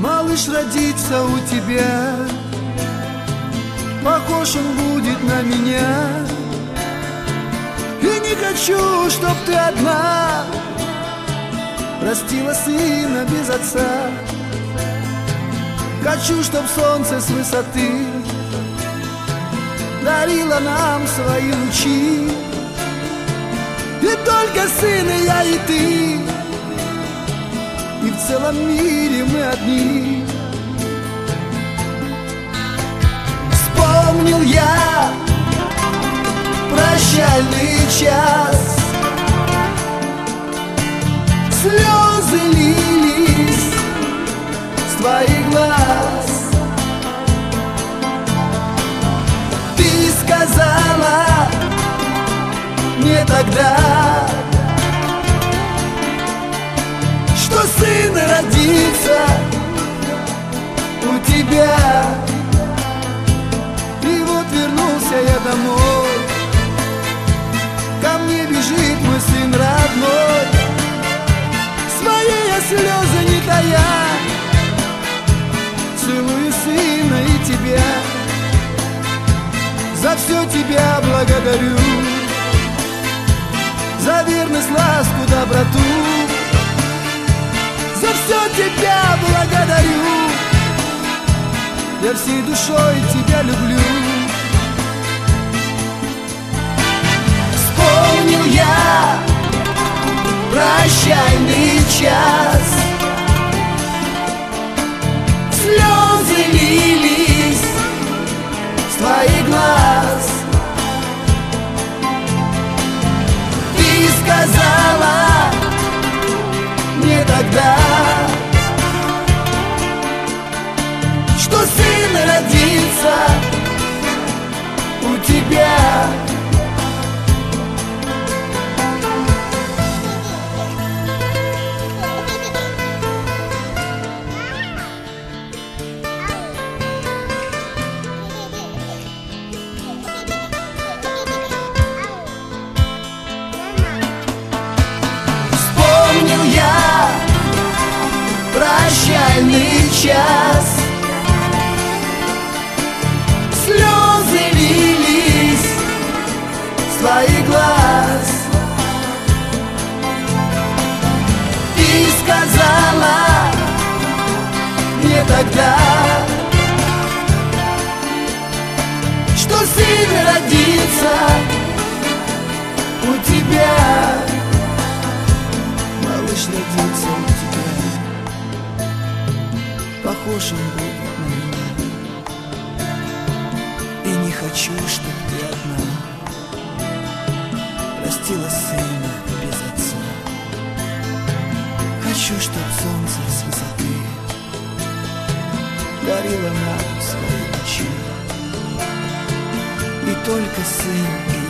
малыш родится у тебя, похож он будет на меня. И не хочу, чтоб ты одна растила сына без отца. Хочу, чтоб солнце с высоты дарило нам свои лучи. И только сын и я, и ты, и в целом мире мы одни. Вспомнил я прощальный час, слезы лились с твоих глаз. Ты сказала мне тогда, что сын родится у тебя. И вот вернулся я домой, ко мне бежит мой сын родной. Свои я слезы не тая, целую сына и тебя. За все тебя благодарю, за верность, ласку, доброту. За все тебя благодарю, я всей душой тебя люблю. Вспомнил я прощальный час, слезы лились с твоих глаз. Ты сказала мне тогда, что сын родится у тебя. Вспомнил я прощальный час, слезы лились с твоих глаз. Ты сказала мне тогда, что сын родится у тебя. Малыш родится у тебя, похож он будет на меня. И не хочу, чтоб ты одна растила сына без отца. Хочу, чтоб солнце с высоты дарило нам свои лучи. И только сын